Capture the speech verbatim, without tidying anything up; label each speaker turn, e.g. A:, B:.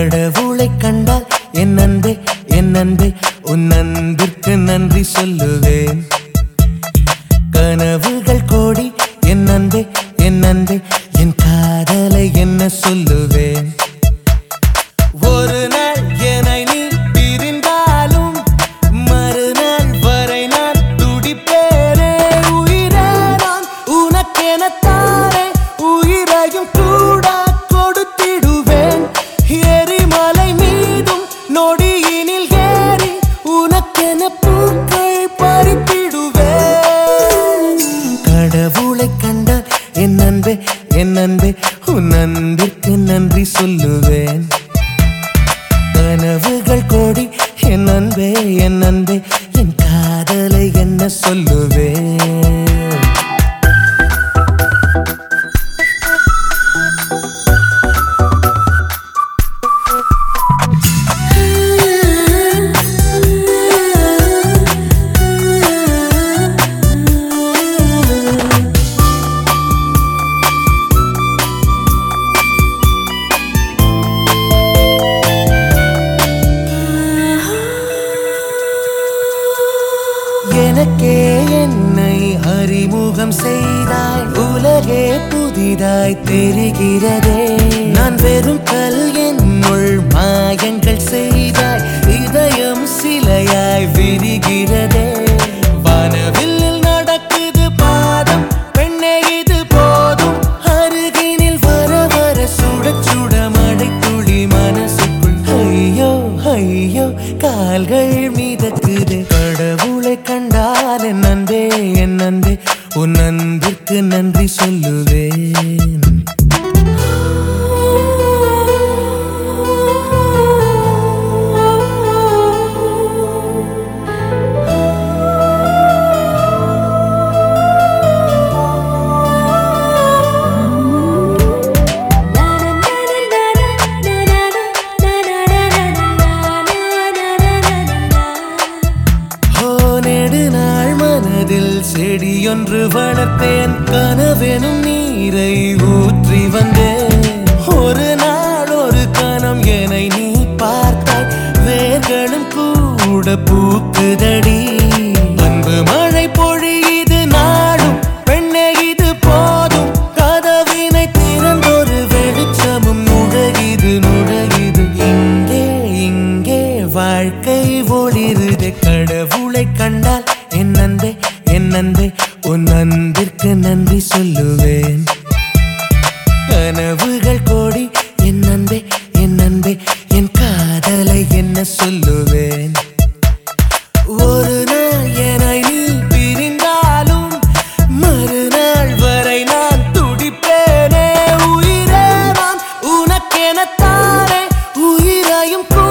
A: கடவுளை கண்டால் என் அன்பே என் அன்பே உன் அன்பிற்கு நன்றி சொல்லுவேன். கனவுகள் கோடி என் அன்பே என் அன்பே என் காதலை என்ன சொல்லுவேன். ஒரு நாள் என்னை நீ பிரிந்தாலும் மறுநாள் வரை நான் துடிப்பேனே. உயிரே நான் உனக்கெனத்தானே உயிரையும் கூட கொடுத்திடுவேன். எரிமலை மீதும் நொடியினில் ஏறி உனக்கென பூக்கள் பறித்திடுவேன். கடவுளை கண்டால் என் அன்பே என் அன்பே உன் அன்பிற்கு நன்றி சொல்லுவேன். கனவுகள் கோடி என் அன்பே என் அன்பே என் காதலை என்ன சொல்லுவேன். எனக்கே என்னை அறிமுகம் செய்தாய். உலகே புதிதாய் தெரிகிறதே. நான் வெறும் கல் என்னுள் மாயங்கள் செய்தாய். இதயம் சிலையாய் விரிகிறதே. வானவில்லில் நடக்குது பாதம் பெண்ணே இது போதும். அருகினில் வர வர சுட சுட மழை துளி மனசுக்குள் ஐயோ ஐயோ கால்கள் மிதக்குது. கடவுளை கண்டால் என் அன்பே என் அன்பே உன் அன்பிற்கு நன்றி சொல்லுவேன். நெடுநாள் மனதில் செடியொன்று வளர்த்தேன். கனவெனும் நீரை ஊற்றி வந்தேன். ஒரு நாள் ஒரு கணம் என்னை நீ பார்த்தாய். வேர்களும் கூட பூக்குதடி. அன்பு மழை பொழியுது நாடும் பெண்ணே இது போதும். கதவினை திறந்தொரு வெளிச்சமும் நுழையுது நுழையுது. இங்கே இங்கே வாழ்க்கை ஒளிருது. கடவுளை கண்டால் என் அன்பே என் அன்பே உன் அன்பிற்கு நன்றி சொல்லுவேன். கனவுகள் கோடி என் அன்பே என் அன்பே என் காதலை என்ன சொல்லுவேன். ஒரு நாள் என்னை நீ பிரிந்தாலும் மறுநாள் வரை நான் துடிப்பேனே. உயிரே நான் உனக்கெனத்தானே உயிரையும்